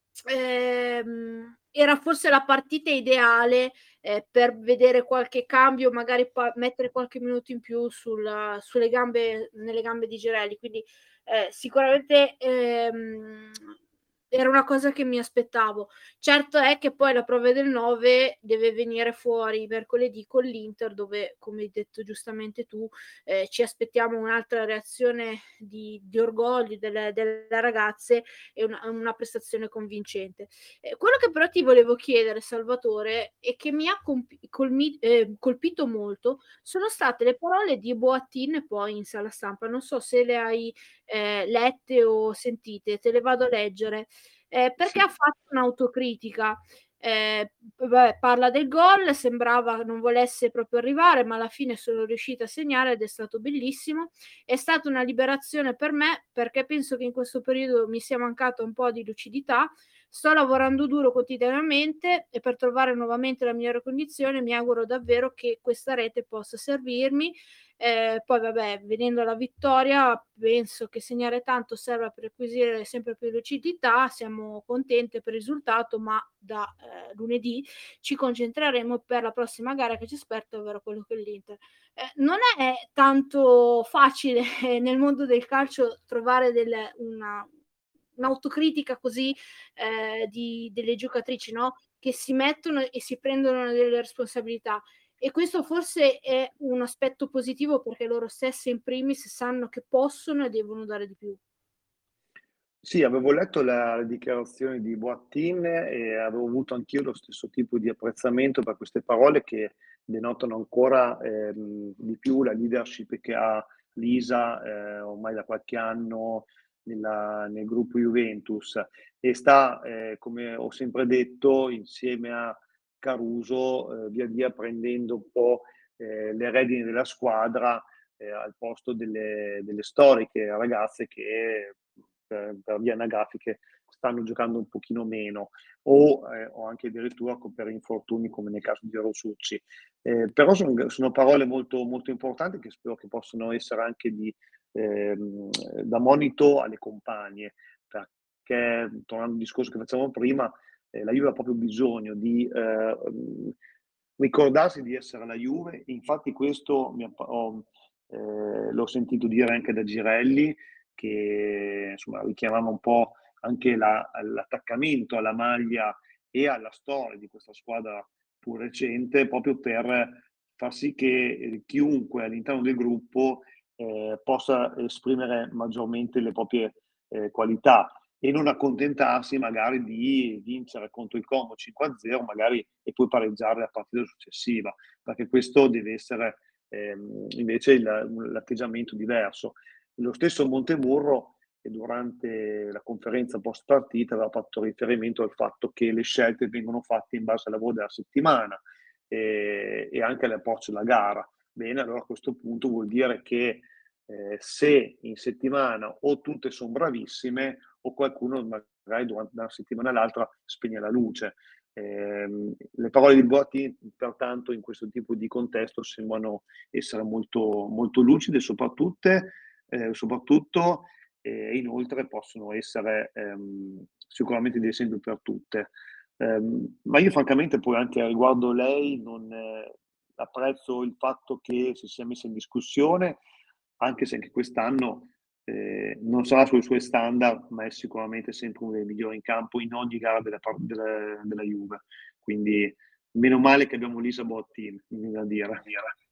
ehm, era forse la partita ideale eh, per vedere qualche cambio, magari pa- mettere qualche minuto in più sul, sulle gambe, nelle gambe di Girelli. Quindi eh, sicuramente ehm, era una cosa che mi aspettavo. Certo è che poi la prova del nove deve venire fuori mercoledì con l'Inter, dove, come hai detto giustamente tu, eh, ci aspettiamo un'altra reazione di, di orgoglio delle, delle ragazze e una, una prestazione convincente. Eh, quello che però ti volevo chiedere, Salvatore, e che mi ha compi- colmi- eh, colpito molto, sono state le parole di Boattin poi in sala stampa. Non so se le hai eh, lette o sentite, te le vado a leggere, eh, perché Sì. ha fatto un'autocritica. Eh, beh, parla del gol, sembrava non volesse proprio arrivare, ma alla fine sono riuscita a segnare ed è stato bellissimo. È stata una liberazione per me, perché penso che in questo periodo mi sia mancato un po' di lucidità. Sto lavorando duro quotidianamente e per trovare nuovamente la migliore condizione mi auguro davvero che questa rete possa servirmi. Eh, poi vabbè, venendo alla vittoria, penso che segnare tanto serva per acquisire sempre più lucidità. Siamo contenti per il risultato, ma da eh, lunedì ci concentreremo per la prossima gara che ci aspetta, ovvero quello che è l'Inter. Eh, non è tanto facile nel mondo del calcio trovare del, una, un'autocritica così eh, di, delle giocatrici, no? Che si mettono e si prendono delle responsabilità. E questo forse è un aspetto positivo, perché loro stesse in primis sanno che possono e devono dare di più. Sì, avevo letto la le dichiarazioni di Boattin e avevo avuto anch'io lo stesso tipo di apprezzamento per queste parole che denotano ancora, ehm, di più la leadership che ha Lisa, ehm, ormai da qualche anno nella nel gruppo Juventus e sta, ehm, come ho sempre detto, insieme a Caruso, ehm, via via prendendo un po', ehm, le redini della squadra, ehm, al posto delle delle storiche ragazze che per per vie anagrafiche stanno giocando un pochino meno o, ehm, o anche addirittura co per infortuni come nel caso di Rosuzzi. Ehm, però son g sono parole molto molto importanti che spero che possano essere anche di ehm, da monito alle compagne, perché tornando al discorso che facevamo prima, ehm, la Juve ha proprio bisogno di, ehm, ricordarsi di essere la Juve. Infatti questo mi ha pa ho ehm, l'ho sentito dire anche da Girelli, che insomma richiamava un po' anche la l'attaccamento alla maglia e alla storia di questa squadra pur recente, proprio per far sì che, ehm, chiunque all'interno del gruppo, ehm, possa esprimere maggiormente le proprie, ehm, qualità e non accontentarsi magari di vincere contro il Como cinque a zero magari e poi pareggiare la partita successiva, perché questo deve essere, ehm, invece il l'atteggiamento diverso. Lo stesso Montemurro, che durante la conferenza post partita aveva fatto riferimento al fatto che le scelte vengono fatte in base al lavoro della settimana, ehm, e anche all'approccio alla gara. Bene, allora a questo punto vuol dire che, ehm, se in settimana o tutte son bravissime o qualcuno magari durante da una settimana all'altra spegne la luce. Ehm, le parole di Boattin pertanto in questo tipo di contesto sembrano essere molto molto lucide, soprattute ehm, soprattutto, e inoltre possono essere, ehm, sicuramente di esempio per tutte. Ehm, ma io francamente poi anche riguardo lei non eh, apprezzo il fatto che si sia messa in discussione, anche se anche quest'anno, ehm, non sarà sui suoi standard, ma è sicuramente sempre uno dei migliori in campo in ogni gara della par della della Juve. Quindi meno male che abbiamo Lisa Boattin, mi viene da dire.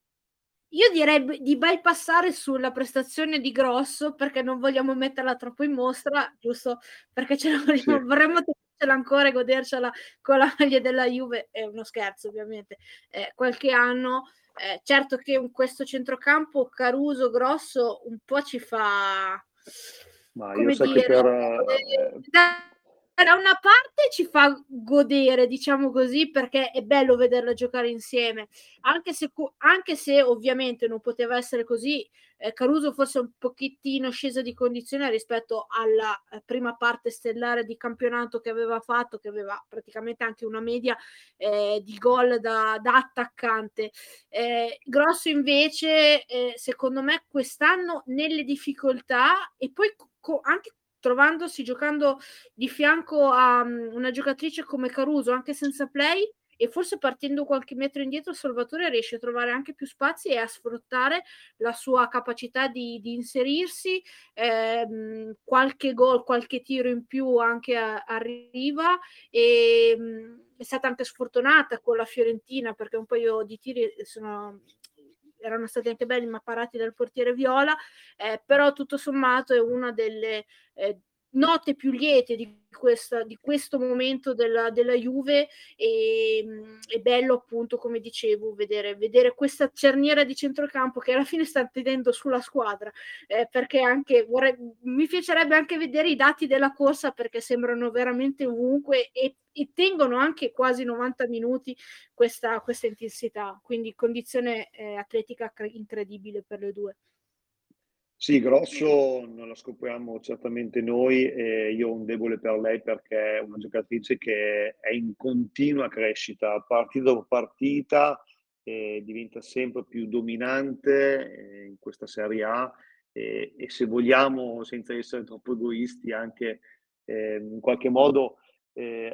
Io direi b di bypassare sulla prestazione di Grosso, perché non vogliamo metterla troppo in mostra, giusto, perché ce la Sì. vogliamo vorremmo tenercela ancora e godercela con la maglia della Juve, è uno scherzo ovviamente, ehm, qualche anno. Ehm, certo che in questo centrocampo Caruso, Grosso un po' ci fa, Ma io come sai che dire, per ehm, ehm, da da una parte ci fa godere, diciamo così, perché è bello vederla giocare insieme, anche se cu anche se ovviamente non poteva essere così, ehm, Caruso forse un pochettino scesa di condizione rispetto alla, ehm, prima parte stellare di campionato che aveva fatto, che aveva praticamente anche una media, ehm, di gol da da attaccante. Ehm, Grosso invece, ehm, secondo me quest'anno nelle difficoltà e poi co co anche trovandosi giocando di fianco a, mhmm, una giocatrice come Caruso, anche senza play, e forse partendo qualche metro indietro Salvatore riesce a trovare anche più spazi e a sfruttare la sua capacità di di inserirsi, ehm, qualche gol, qualche tiro in più anche a arriva, ehm, è stata anche sfortunata con la Fiorentina perché un paio di tiri sono erano stati anche belli ma parati dal portiere Viola, ehm, però tutto sommato è una delle, ehm, note più liete di questa di questo momento della della Juve, ehm, è bello appunto, come dicevo, vedere vedere questa cerniera di centrocampo che alla fine sta tenendo su la squadra, ehm, perché anche vorrei mi piacerebbe anche vedere i dati della corsa perché sembrano veramente ovunque e e tengono anche quasi novanta minuti questa questa intensità, quindi condizione, ehm, atletica cre incredibile per le due. Sì, Grosso non la scopriamo certamente noi e io ho un debole per lei perché è una giocatrice che è in continua crescita, partita dopo partita, e diventa sempre più dominante, ehm, in questa Serie A e e se vogliamo, senza essere troppo egoisti, anche, ehm, in qualche modo, ehm,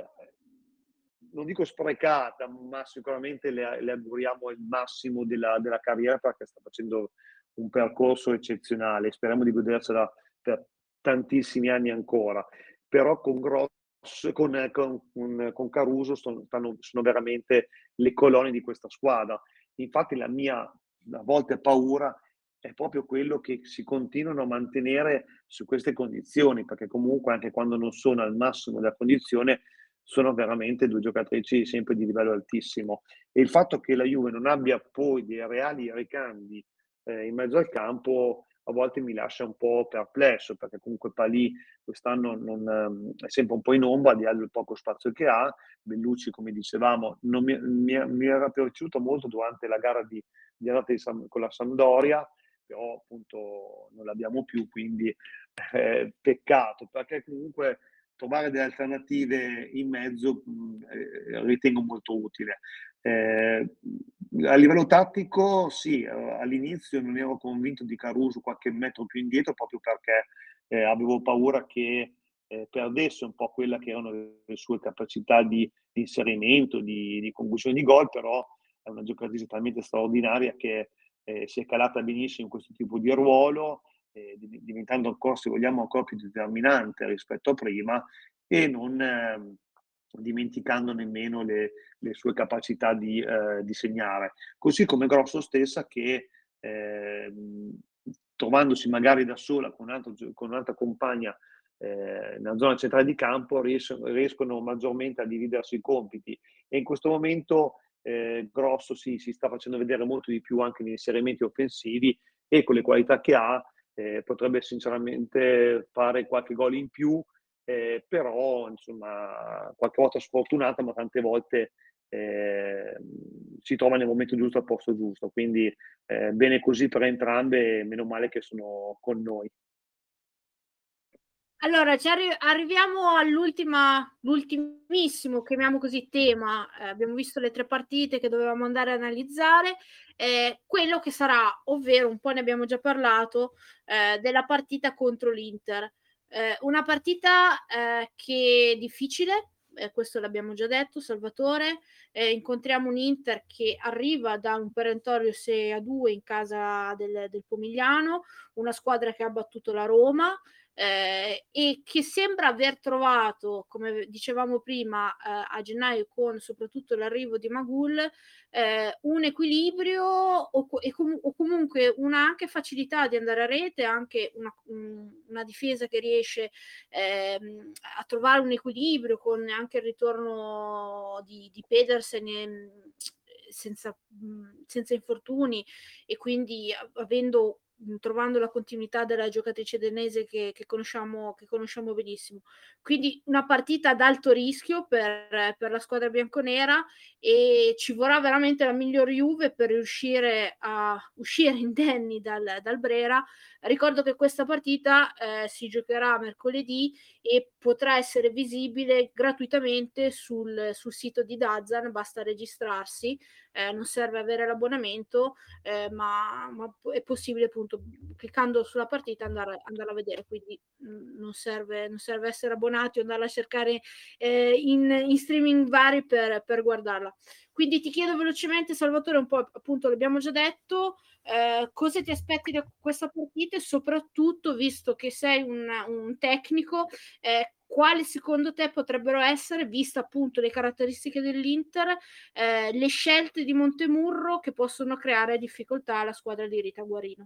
non dico sprecata, ma sicuramente le a le auguriamo il massimo della della carriera perché sta facendo un percorso eccezionale. Speriamo di godersela per tantissimi anni ancora. Però con Gross con con con con Caruso son stanno sono veramente le colonne di questa squadra. Infatti la mia a volte paura è proprio quello che si continuano a mantenere su queste condizioni, perché comunque anche quando non sono al massimo della condizione, sono veramente due giocatrici sempre di livello altissimo. E il fatto che la Juve non abbia poi dei reali ricambi eh, in mezzo al campo a volte mi lascia un po' perplesso, perché comunque Palì quest'anno non, ehm, è sempre un po' in ombra, di al poco spazio che ha. Bellucci, come dicevamo, non mi, mi, mi era piaciuto molto durante la gara di, di andata di Sam- con la Sampdoria, però appunto non l'abbiamo più, quindi eh, peccato, perché comunque trovare delle alternative in mezzo mh, eh, ritengo molto utile. Eh, a livello tattico, sì, eh, all'inizio non ero convinto di Caruso qualche metro più indietro, proprio perché eh, avevo paura che eh, perdesse un po' quella che erano le sue capacità di, di inserimento, di, di conclusione di gol, però è una giocatrice talmente straordinaria che eh, si è calata benissimo in questo tipo di ruolo, eh, diventando ancora, se vogliamo, ancora più determinante rispetto a prima, e non eh, dimenticando nemmeno le, le sue capacità di, eh, di segnare. Così come Grosso stessa che eh, trovandosi magari da sola con, un altro, con un'altra compagna eh, nella zona centrale di campo ries- riescono maggiormente a dividersi i compiti, e in questo momento eh, Grosso si, si sta facendo vedere molto di più anche negli inserimenti offensivi, e con le qualità che ha eh, potrebbe sinceramente fare qualche gol in più, eh, però insomma qualche volta sfortunata, ma tante volte eh, si trova nel momento giusto al posto giusto, quindi eh, bene così per entrambe, meno male che sono con noi. Allora, ci arri- arriviamo all'ultima, l'ultimissimo, chiamiamo così, tema. Eh, abbiamo visto le tre partite che dovevamo andare a analizzare, eh, quello che sarà, ovvero un po' ne abbiamo già parlato, eh, della partita contro l'Inter. Eh, una partita eh, che è difficile, eh, questo l'abbiamo già detto, Salvatore. Eh, incontriamo un Inter che arriva da un perentorio sei a due in casa del, del Pomigliano, una squadra che ha battuto la Roma. Eh, e che sembra aver trovato, come dicevamo prima, eh, a gennaio, con soprattutto l'arrivo di Magul, eh, un equilibrio o, e com- o comunque una anche facilità di andare a rete, anche una, una difesa che riesce ehm, a trovare un equilibrio con anche il ritorno di, di Pedersen e, senza, senza infortuni, e quindi avendo trovando la continuità della giocatrice danese che, che, conosciamo, che conosciamo benissimo. Quindi una partita ad alto rischio per, per la squadra bianconera, e ci vorrà veramente la miglior Juve per riuscire a uscire indenni dal, dal Brera. Ricordo che questa partita eh, si giocherà mercoledì e potrà essere visibile gratuitamente sul, sul sito di Dazan, basta registrarsi, eh, non serve avere l'abbonamento, eh, ma, ma è possibile appunto cliccando sulla partita andare, andare a vedere, quindi mh, non, serve, non serve essere abbonati o andarla a cercare eh, in, in streaming vari per, per guardarla. Quindi ti chiedo velocemente, Salvatore, un po' appunto l'abbiamo già detto, eh, cosa ti aspetti da questa partita, e soprattutto, visto che sei un, un tecnico, eh, quali secondo te potrebbero essere, vista appunto le caratteristiche dell'Inter, eh, le scelte di Montemurro che possono creare difficoltà alla squadra di Rita Guarino?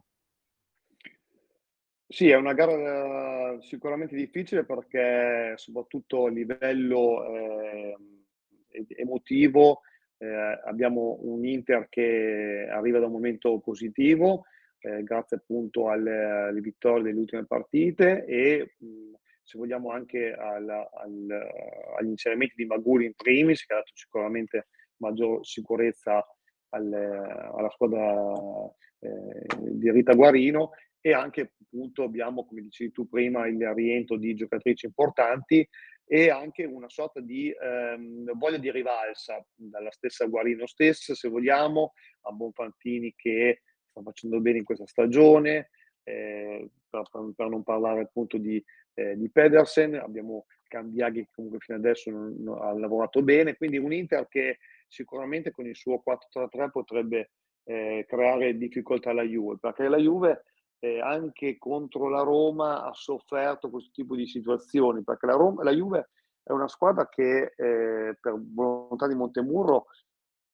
Sì, è una gara eh, sicuramente difficile, perché soprattutto a livello eh, emotivo eh, abbiamo un Inter che arriva da un momento positivo, eh, grazie appunto alle, alle vittorie delle ultime partite, e mh, se vogliamo anche alla, al, agli inserimenti di Maguri in primis, che ha dato sicuramente maggior sicurezza alle, alla squadra eh, di Rita Guarino, e anche appunto abbiamo, come dicevi tu prima, il rientro di giocatrici importanti, e anche una sorta di ehm, voglia di rivalsa dalla stessa Guarino stessa, se vogliamo, a Bonfantini che sta facendo bene in questa stagione, eh, per, per, non parlare appunto di, eh, di Pedersen, abbiamo Cambiaghi che comunque fino adesso non, non, ha lavorato bene, quindi un Inter che sicuramente con il suo quattro tre tre potrebbe eh, creare difficoltà alla Juve, perché la Juve eh, anche contro la Roma ha sofferto questo tipo di situazioni, perché la, Roma, la Juve è una squadra che eh, per volontà di Montemurro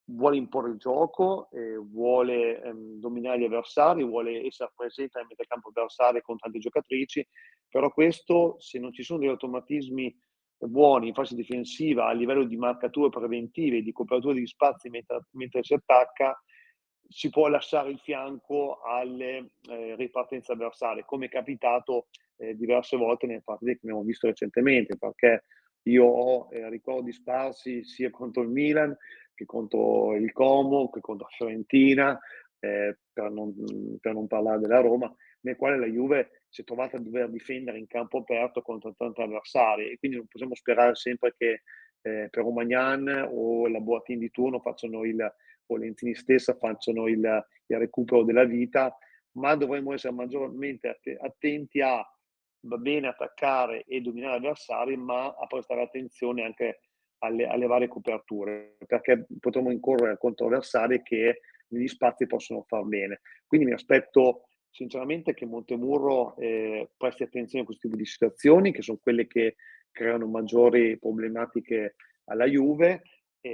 vuole imporre il gioco, eh, vuole ehm, dominare gli avversari, vuole essere presente nel metacampo avversario con tante giocatrici, però questo, se non ci sono degli automatismi buoni in fase difensiva a livello di marcature preventive, di copertura di spazi mentre, mentre si attacca, si può lasciare il fianco alle eh, ripartenze avversarie, come è capitato eh, diverse volte nelle partite che abbiamo visto recentemente, perché io ho eh, ricordi sparsi sia contro il Milan che contro il Como, che contro la Fiorentina, eh, per, non, per non parlare della Roma, nel quale la Juve si è trovata a dover difendere in campo aperto contro tanti avversari, e quindi non possiamo sperare sempre che eh, per Romagnan o la Boatin di turno facciano il, o Lenzini stessa facciano il, il recupero della vita, ma dovremmo essere maggiormente attenti a, va bene attaccare e dominare gli avversari, ma a prestare attenzione anche alle, alle varie coperture, perché potremmo incorrere contro avversari che negli spazi possono far bene. Quindi mi aspetto sinceramente che Montemurro eh, presti attenzione a questo tipo di situazioni, che sono quelle che creano maggiori problematiche alla Juve,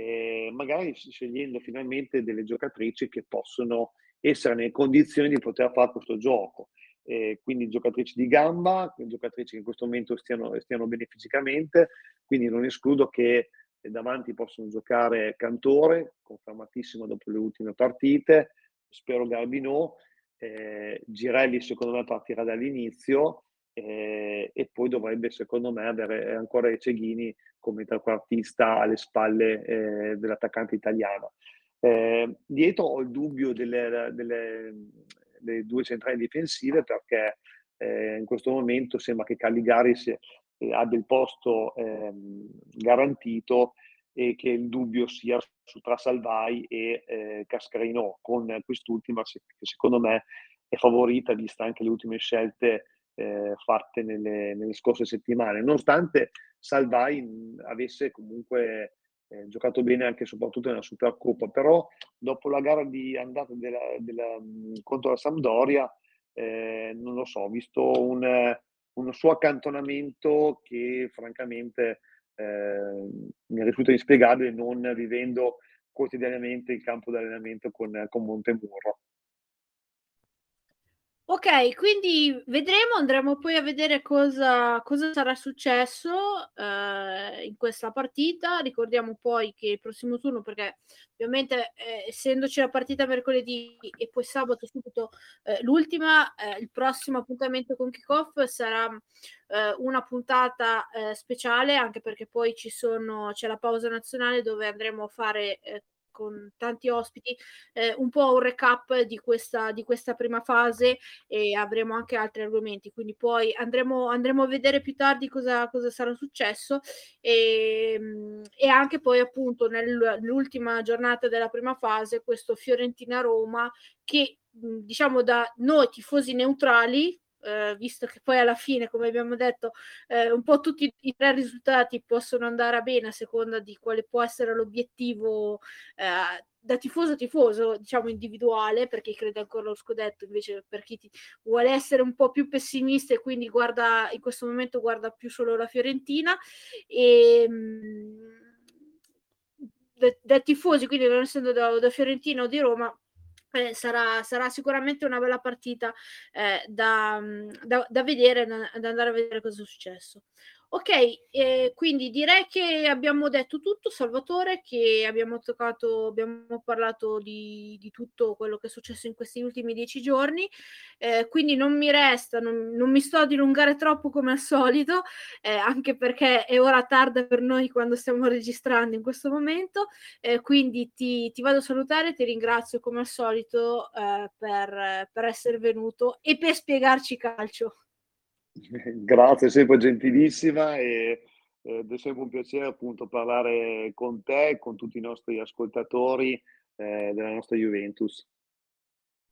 e magari scegliendo finalmente delle giocatrici che possono essere nelle condizioni di poter fare questo gioco. Eh, quindi giocatrici di gamba, giocatrici che in questo momento stiano, stiano bene fisicamente, quindi non escludo che davanti possono giocare Cantore, confermatissimo dopo le ultime partite, spero Garbinot, eh, Girelli secondo me partirà dall'inizio, eh, e poi dovrebbe secondo me avere ancora Ceghini come trequartista alle spalle eh, dell'attaccante italiano. Eh, dietro ho il dubbio delle, delle, delle due centrali difensive, perché eh, in questo momento sembra che Caligari si, eh, abbia il posto eh, garantito, e che il dubbio sia su Trasalvai e eh, Cascarino, con quest'ultima che secondo me è favorita vista anche le ultime scelte eh, fatte nelle, nelle scorse settimane, nonostante Salvai avesse comunque eh, giocato bene anche e soprattutto nella Supercoppa, però dopo la gara di andata della, della, contro la Sampdoria, eh, non lo so, ho visto un, un suo accantonamento che francamente eh, mi risulta inspiegabile, non vivendo quotidianamente il campo di allenamento con, con Montemurro. Ok, quindi vedremo, andremo poi a vedere cosa, cosa sarà successo eh, in questa partita. Ricordiamo poi che il prossimo turno, perché ovviamente eh, essendoci la partita mercoledì e poi sabato subito eh, l'ultima, eh, il prossimo appuntamento con Kickoff sarà eh, una puntata eh, speciale, anche perché poi ci sono, c'è la pausa nazionale dove andremo a fare eh, con tanti ospiti eh, un po' un recap di questa, di questa prima fase, e avremo anche altri argomenti, quindi poi andremo, andremo a vedere più tardi cosa, cosa sarà successo, e, e anche poi appunto nell'ultima giornata della prima fase questo Fiorentina-Roma che diciamo da noi tifosi neutrali, eh, visto che poi alla fine, come abbiamo detto, eh, un po' tutti i tre risultati possono andare a bene a seconda di quale può essere l'obiettivo eh, da tifoso a tifoso, diciamo individuale, per chi crede ancora allo scudetto, invece per chi ti vuole essere un po' più pessimista e quindi guarda in questo momento guarda più solo la Fiorentina, e da, da tifosi, quindi non essendo da, da Fiorentina o di Roma, Eh, sarà, sarà sicuramente una bella partita eh, da, da, da vedere, da, da andare a vedere cosa è successo. Ok, eh, quindi direi che abbiamo detto tutto, Salvatore, che abbiamo toccato, abbiamo parlato di, di tutto quello che è successo in questi ultimi dieci giorni, eh, quindi non mi resta, non, non mi sto a dilungare troppo come al solito, eh, anche perché è ora tarda per noi quando stiamo registrando in questo momento, eh, quindi ti, ti vado a salutare, ti ringrazio come al solito eh, per, per essere venuto e per spiegarci calcio. Grazie, sempre gentilissima, e ed è sempre un piacere appunto parlare con te e con tutti i nostri ascoltatori eh, della nostra Juventus.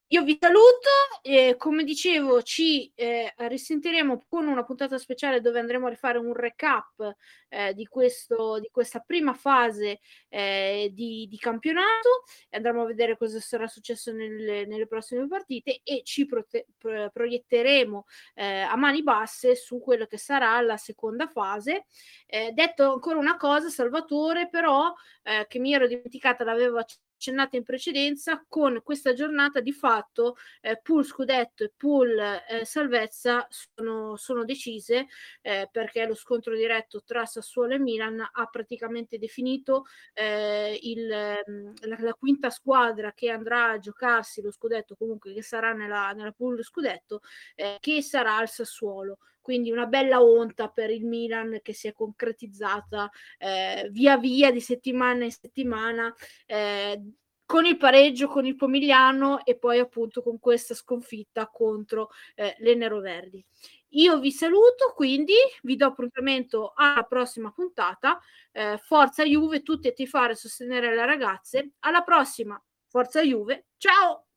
Io vi saluto, e come dicevo ci eh, risentiremo con una puntata speciale dove andremo a rifare un recap eh, di, questo, di questa prima fase eh, di, di campionato, andremo a vedere cosa sarà successo nelle, nelle prossime partite e ci prote- pro- proietteremo eh, a mani basse su quello che sarà la seconda fase. Eh, detto ancora una cosa, Salvatore, però eh, che mi ero dimenticata, l'avevo accennata in precedenza, con questa giornata di fatto eh, pool scudetto e pool eh, salvezza sono, sono decise eh, perché lo scontro diretto tra Sassuolo e Milan ha praticamente definito eh, il, la, la quinta squadra che andrà a giocarsi lo scudetto, comunque che sarà nella, nella pool scudetto, eh, che sarà il Sassuolo. Quindi una bella onta per il Milan che si è concretizzata eh, via via di settimana in settimana, eh, con il pareggio con il Pomigliano e poi appunto con questa sconfitta contro eh, le neroverdi. Io vi saluto, quindi vi do appuntamento alla prossima puntata. Eh, forza Juve, tutti a tifare e sostenere le ragazze. Alla prossima, forza Juve, ciao!